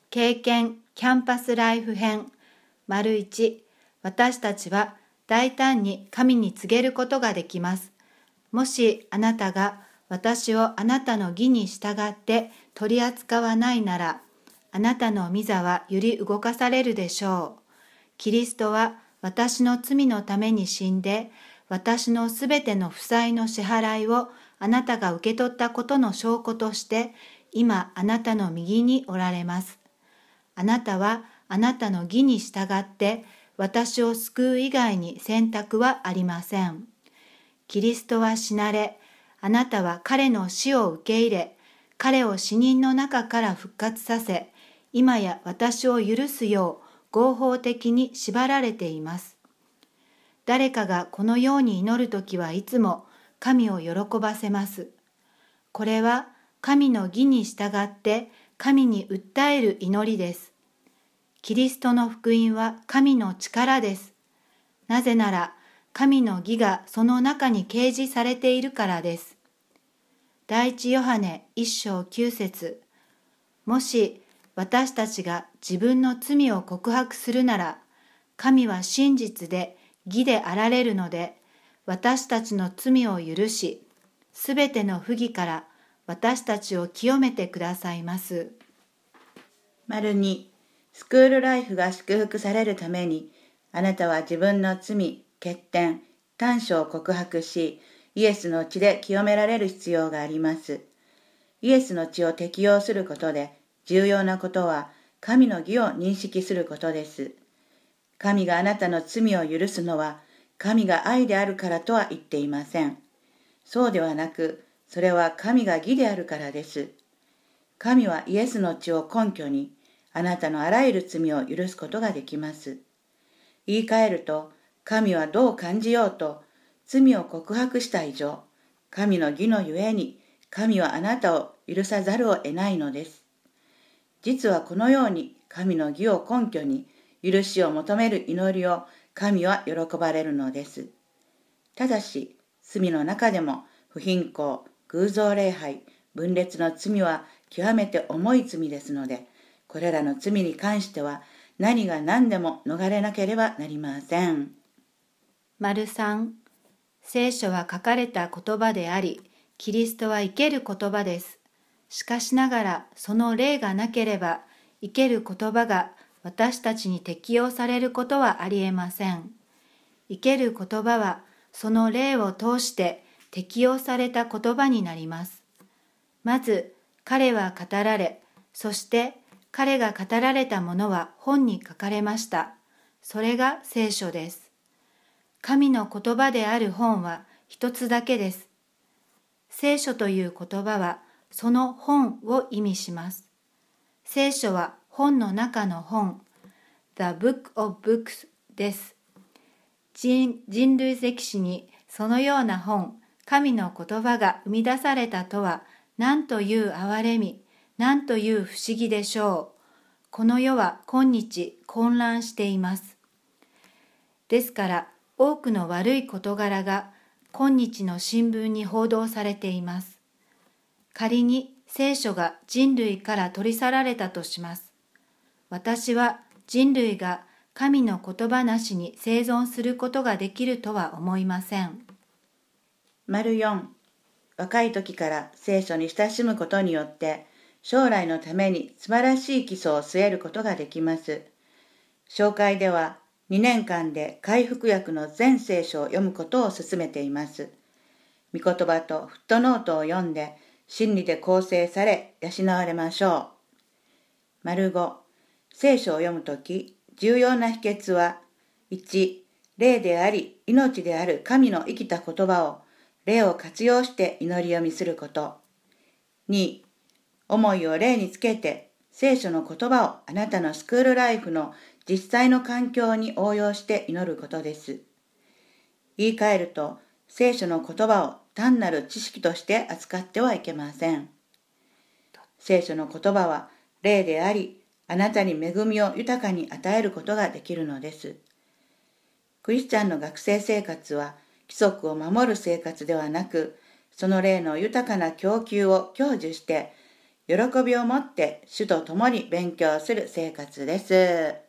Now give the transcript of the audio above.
経験キャンパスライフ編 ① 私たちは大胆に神に告げることができます。もしあなたが私をあなたの義に従って取り扱わないなら、あなたの御座は揺り動かされるでしょう。キリストは私の罪のために死んで、私のすべての負債の支払いをあなたが受け取ったことの証拠として、今あなたの右におられます。あなたはあなたの義に従って私を救う以外に選択はありません。キリストは死なれ、あなたは彼の死を受け入れ、彼を死人の中から復活させ、今や私を許すよう合法的に縛られています。誰かがこのように祈るときはいつも神を喜ばせます。これは神の義に従って神に訴える祈りです。キリストの福音は神の力です。なぜなら神の義がその中に掲示されているからです。第一ヨハネ1章9節。もし私たちが自分の罪を告白するなら、神は真実で義であられるので、私たちの罪を許し、すべての不義から私たちを清めてくださいます。 2、スクールライフが祝福されるために、あなたは自分の罪、欠点、短所を告白し、イエスの血で清められる必要があります。イエスの血を適用することで、重要なことは神の義を認識することです。神があなたの罪を許すのは、神が愛であるからとは言っていません。そうではなく、それは神が義であるからです。神はイエスの血を根拠に、あなたのあらゆる罪を許すことができます。言い換えると、神はどう感じようと、罪を告白した以上、神の義のゆえに、神はあなたを許さざるを得ないのです。実はこのように神の義を根拠に許しを求める祈りを神は喜ばれるのです。ただし、罪の中でも不貧困、偶像礼拝、分裂の罪は極めて重い罪ですので、これらの罪に関しては何が何でも逃れなければなりません。 3、聖書は書かれた言葉であり、キリストは生ける言葉です。しかしながらその霊がなければ生ける言葉が私たちに適用されることはありえません。生ける言葉はその霊を通して適用された言葉になります。まず彼は語られ、そして彼が語られたものは本に書かれました。それが聖書です。神の言葉である本は一つだけです。聖書という言葉はその本を意味します。聖書は本の中の本、The Book of Books です。人類歴史にそのような本、神の言葉が生み出されたとは、なんという憐れみ、なんという不思議でしょう。この世は今日混乱しています。ですから多くの悪い事柄が今日の新聞に報道されています。仮に聖書が人類から取り去られたとします。私は人類が神の言葉なしに生存することができるとは思いません。 4、若い時から聖書に親しむことによって将来のために素晴らしい基礎を据えることができます。紹介では2年間で回復訳の全聖書を読むことを勧めています。御言葉とフットノートを読んで真理で構成され養われましょう。5、聖書を読むとき重要な秘訣は、1、霊であり命である神の生きた言葉を霊を活用して祈り読みすること。2、思いを霊につけて聖書の言葉をあなたのスクールライフの実際の環境に応用して祈ることです。言い換えると、聖書の言葉を単なる知識として扱ってはいけません。聖書の言葉は霊であり、あなたに恵みを豊かに与えることができるのです。クリスチャンの学生生活は規則を守る生活ではなく、その霊の豊かな供給を享受して、 喜びを持って主と共に勉強する生活です。